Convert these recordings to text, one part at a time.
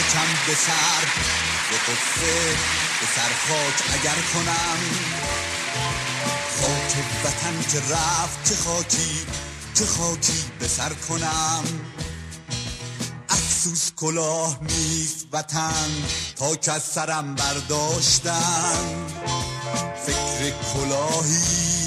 خاکم به سر به قصه به سر خاک اگر کنم. خاک وطن که رفت چه خاکی چه خاکی به سر کنم. افسوس کلاه نیست وطن تا که از سرم برداشتن. فکر کلاهی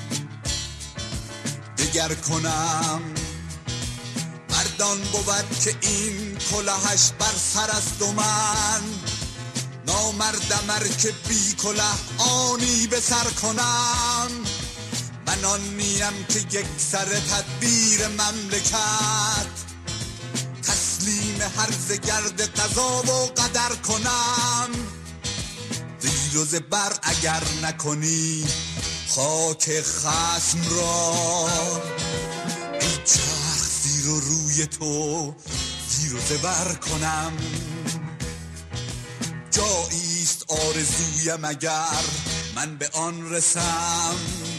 دگر کنم. مردان بود که این کلاهش بر سر است و من نامردمر که بی کلاه آنی به سر کنم. من آن نیم که یک سر تدبیر مملکت تسلیم هرز گرد قضا و قدر کنم. زیر و زبر اگر نکنی خاک خصم را، ای چرخ زیر و روی تو زیر و زبر کنم. جاییست آرزویم اگر من به آن رسم،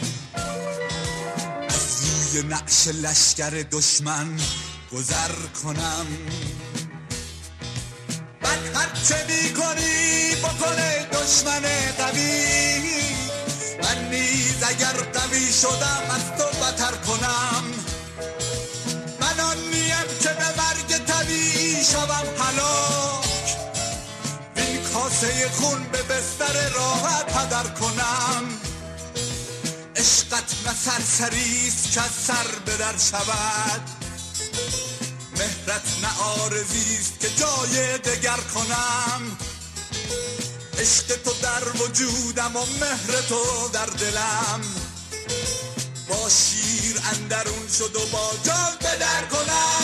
از روی نعش لشکر دشمن گذر کنم. من هرچه می کنی بکنه دشمن قوی، من نیز اگر قوی شدم از تو بتر کنم. من آن نیم که به مرگ طبیعی شوم هلاک، این کاسه خون به بستر راحت هدر کنم. عشقت نه سرسریست که از سر به در شود، مهرت نه آرزیست که جای دگر کنم. عشق تو در وجودم و مهر تو در دلم، با شیر اندرون شد و با جان به در کنم.